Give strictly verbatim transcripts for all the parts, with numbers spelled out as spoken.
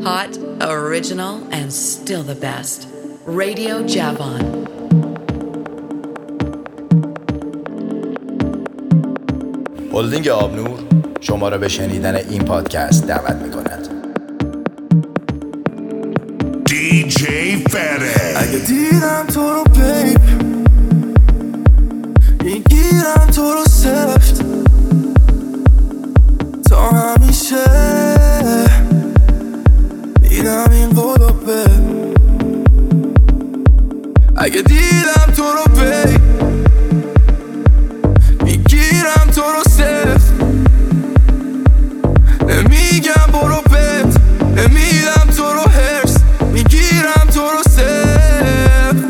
Hot, original, and still the best. Radio Javon. هلدینگ آبنور شما را به شنیدن این پادکست دعوت می‌کند. دی جی Fede. اگه دیدم تو رو بیب میگیرم تو رو سفت تا همیشه میدم این قلوبه. اگه دیدم تو رو بیب میگیرم تو رو سفت نمیگم برو بت نمیدم تو رو هرس میگیرم تو رو سفت.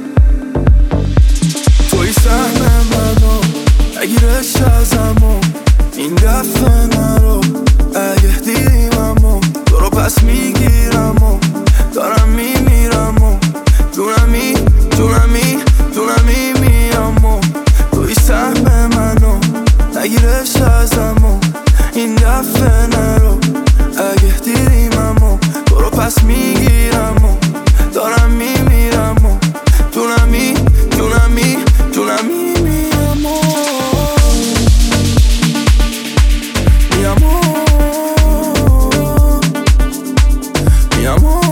توی سهم منو اگیرش ازمو این دفعه نرو اگه دیدیممو تو رو پس میگیرم و دارم میمیرم و جونمی جونمی جونمی میام و توی سهم منو اگیرش ازمو این دفعه نرو اگه دیدیممو تو رو پس میگیرم و دارم میمیرم و جونمی جونمی جونمی میام و میام و میام و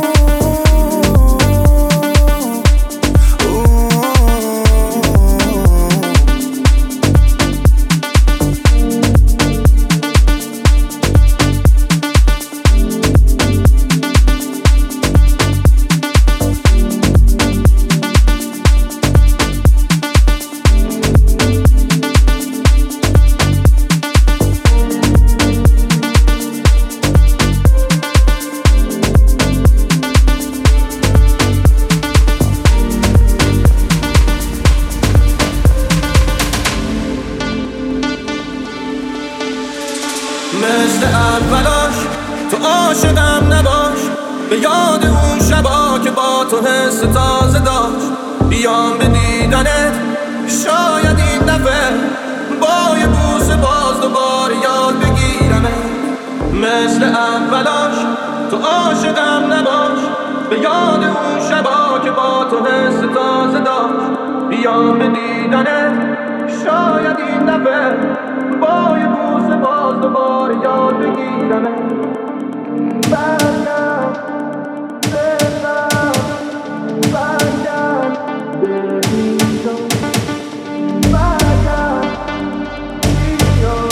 مثل اولاش تو عاشقم نباش به یاد اون شبا که با تو حس تازه داشت بیام به دیدنت شاید این دفعه با یه بوسه باز دوباره یاد بگیرمت. مثل اولاش تو عاشقم نباش به یاد اون شبا که با تو حس تازه داشت بیام به دیدنت شاید این دفعه با یه بوسه باز دوباره یاد بگیرمت. برگرد بزن برگرد ببینم برگرد بیا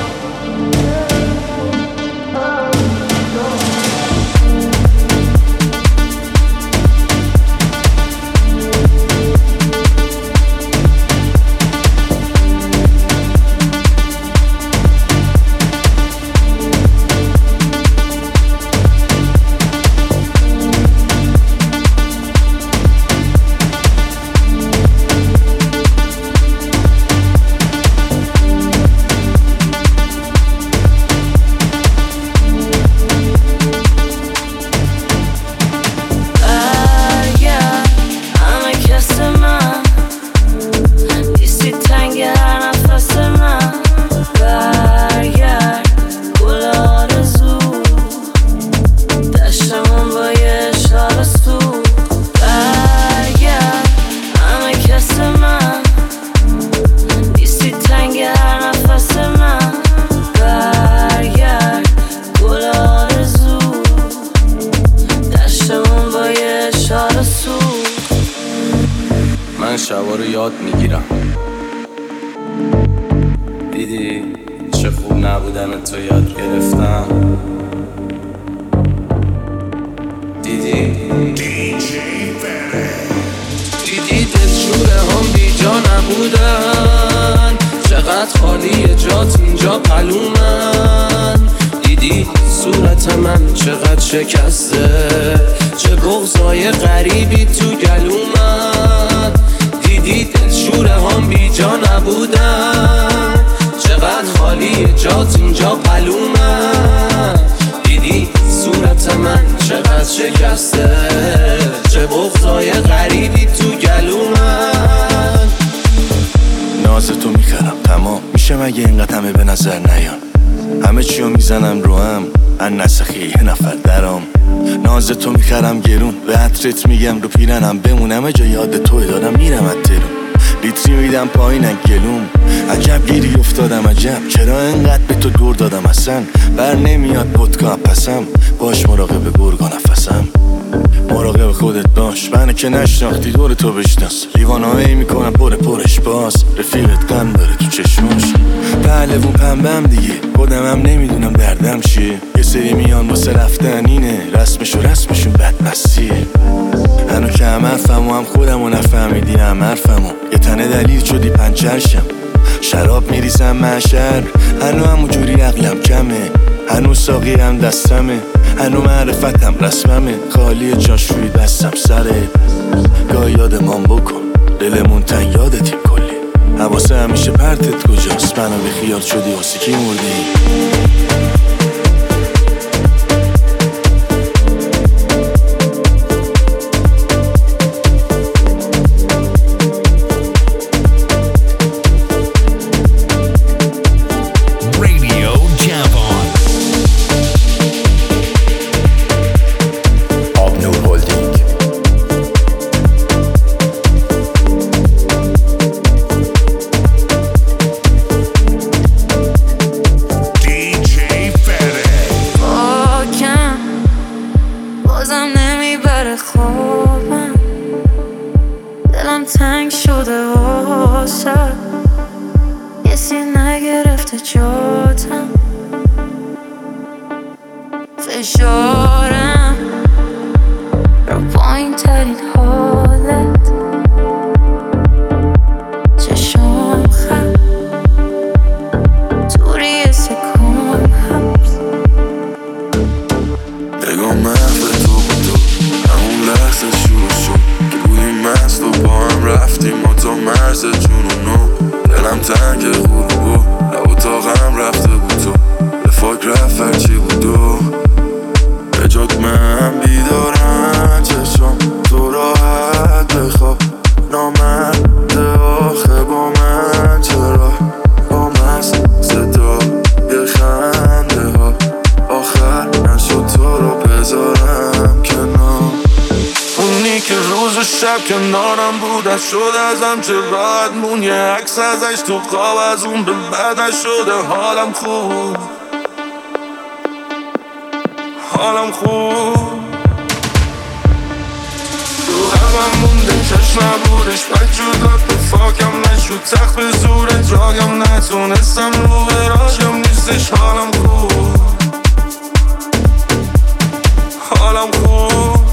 من شبا رو یاد میگیرم. دیدی چه خوب نبودن تو یاد گرفتم. دیدی دی جی Fede. دیدی دلشوره هم بی جا نبودن چقدر خالیه جات اینجا پلومن. دیدی صورت من چقدر شکسته چه بغضای غریبی تو گلومن. دیدی دلشوره هم بی جا نبودن چقدر خالیه جات اینجا پلومن. دیدی صورت من چقدر شکسته چه بغضای غریبی تو گلومن. ناز تو میخرم تمام میشه مگه اینقدر همه به نظر نیان. همه چیو میزنم رو هم ان نسخی یه نفر درام. ناز تو میخرم گرون به عطرت میگم رو پیرنم بمونم جا یاد توی دارم میرم از ترون. لیتری میدم پایینن گلوم عجب گیری افتادم عجب چرا انقدر به تو گور دادم اصلا بر نمیاد ودکا پسم باش مراقب گرگا نفسم مراقب خودت باش منو که نشناختی دور تو بشناس لیوانایی میکنم پر پرش باز رفیقت غم داره تو چشماش پهلوون پنبم دیگه خودمم نمیدونم دردم چیه یه سری میان واسه رفتن اینه رسمش و رسمشون بدمستیه هنو که هم حرفم و هم خودم و نفهمیدی هم حرفم و یه تنه دلیل شدی پنچرشم شراب میریزم محشر هنو همون جوری عقلم کمه هنو ساقیم دستمه هنو معرفتم رسممه خالی جاشوی بستم سره گاه یادمان بکن دلمون تن یادتیم کلی حواسه همیشه پرتت کجاست منو به خیال شدی واسه کی مردی فشارم رو پایین ترین حالت چشم خم توری سکون حبس نگاه محو تو بود تو همون لحظه شروع شد که بودیم مست و با هم رفتیم ما تا مرز جنونو دلم تنگ غروبو لب اتاقم رفته بود تو به فاک رفت هرچی بود و به جات من بیدارم چشم تو راحت بخواب نامرد آخه با من چرا با مست صدا یه خنده ها آخر نشد تو رو بذارم کنار اونی که روز و شب کنارم بود از شد ازم چه راحت مون یه عکس ازش تو خواب از اون به بعدش شده حالم خوب حالم خوب رو همم مونده چشم نبودش بجو داد به فاکم نشود تخت به زور جاگم نتونستم رو براجم نیستش حالم خوب حالم خوب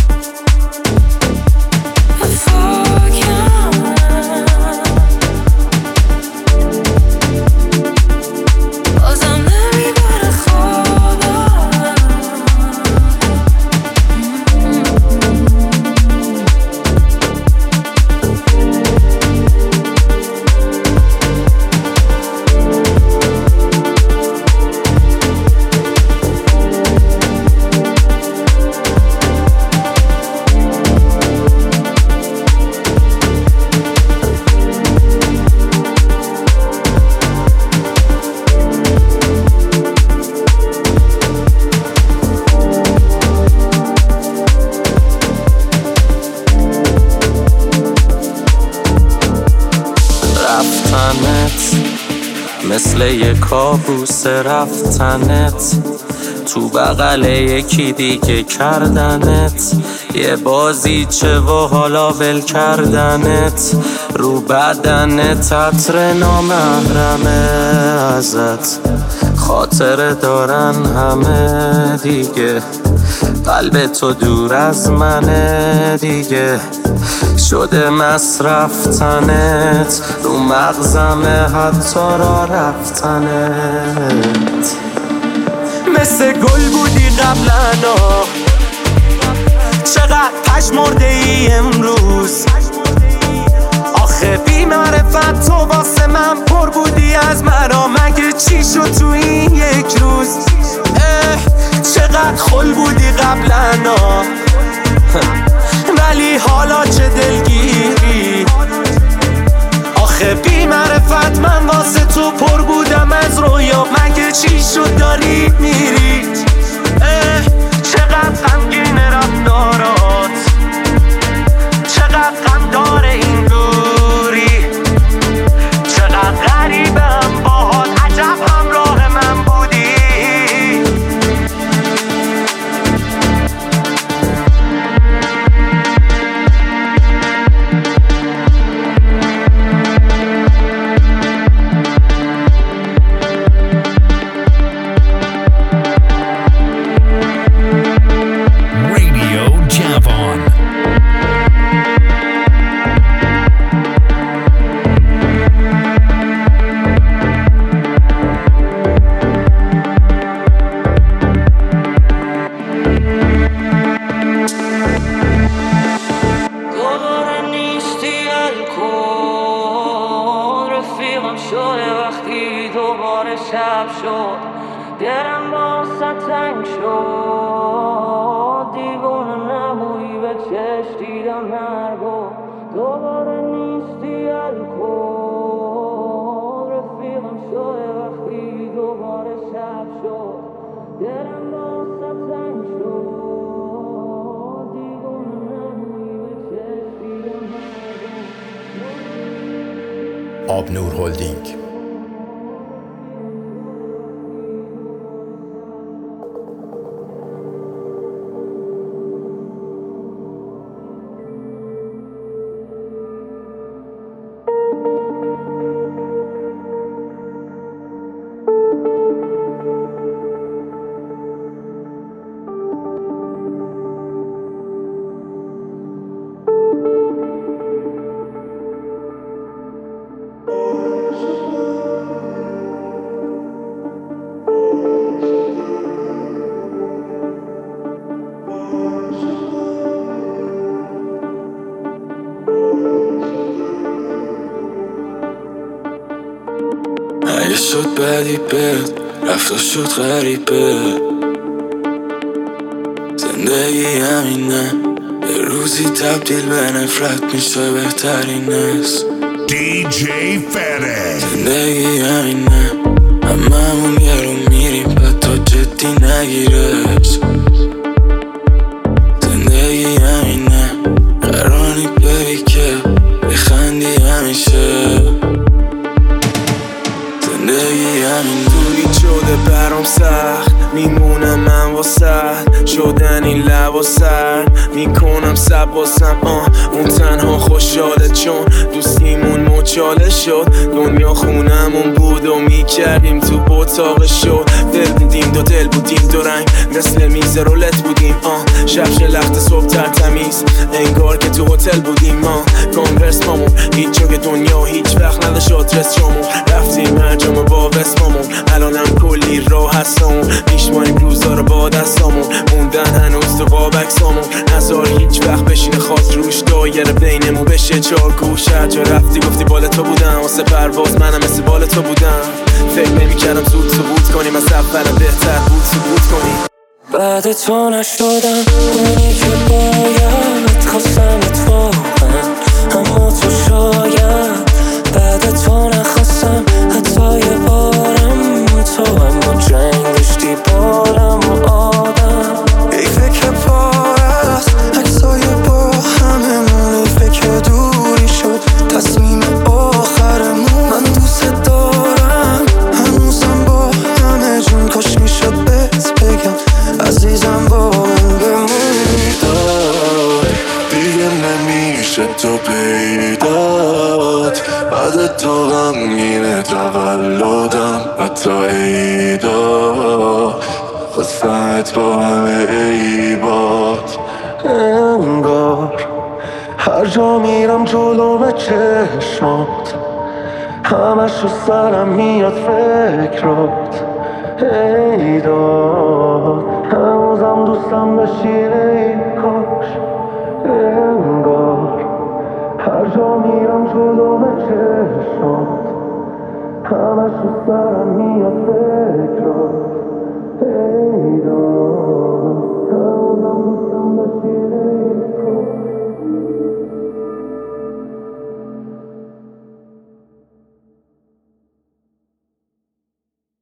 مثل یه کابوس رفتنت تو بغل یکی دیگه کردنت یه بازیچه و حالا ول کردنت رو بدنت عطر نامحرمه ازت خاطره دارن همه دیگه قلب تو دور از منه دیگه شده مصرفتنت رو مغزمه حتی را رفتنت مثل گل بودی قبلنا چقدر پشمرده ای امروز آخه بی معرفت تو واسه من پر بودی از مرا مگه چی شد تو این یک روز چقدر خل بودی قبلنا ولی حالا چه دلگیری آخه بی معرفت من واسه تو پر بودم از رویا مگه چی شد شب شد دلم واسه تنگ شد دیوونه نبودی به چشم دیدم مرگو دوباره نیستی الکل رفیقم شده وقتی دوباره شب شد دلم واسه تنگ شد دیوونه نبودی به چشم دیدم مرگو آبنور هولدینگ. اگه شد بدی بد رفت شد غریبه زندگی همینه یه روزی تبدیل به نفرت میشه بهترین است دی جی فره زندگی همینه هممون یه رو میریم بعد تا جدی نگیرش زندگی همینه قرانی ببی که بخندی همیشه زندگی همین دوری شده برام سخت میمونم من واسه شدن این لب و سر میکنم سب واسم آه اون تنها خوشحاله چون دوستیمون مچاله شد دنیا خونمون بود و میکردیم تو اتاق شد دل بودیم دو دل بودیم دو رنگ مثل میز رولت بودیم آه شب شلخت صبح تر تمیز انگار که تو هتل بودیم ما کانورس مامون هیچ جای دنیا هیچ وقت نداشت آدرس جامون رفتیم مرجام با وسمامون الانم کلی راه هستمون میشماریم روزا رو با دستامون موندن هنوز تو قاب عکسامون نزار هیچ وقت بشینه خاص روش دایره بینمون بشه چار گوش هر جا رفتی گفتی بال تو بودم واسه پرواز منم مثل بال تو بودم فکر نمی‌کردم زود ثبوت کنیم از اولم بهتر بود ثبوت کنیم بعد تو نشدم اونی که باید خواستم اتفاقا اما تو شاید بعد تو نخواستم حتی یه بارم تو اما جنگ داشتی بالم و آدم ای فکر پار است عکسای با هممون ای فکر دوری شد تصمیم آخرمون من دوست دارم هنوزم با همه جون کاش میشد بهت بگم عزیزم با من بمون دیگه نمیشه تو پیدات بعد تو غمگینه تولدم حتی عیدا خواستمت با همه عیبات انگار هر جا میرم جلو به چشمات همش رو سرم میاد فکرات ای داد هنوزم دوستم بشی ای کاش انگار هر جا میرم جلو به چشمات همش رو سرم میاد فکرات ای داد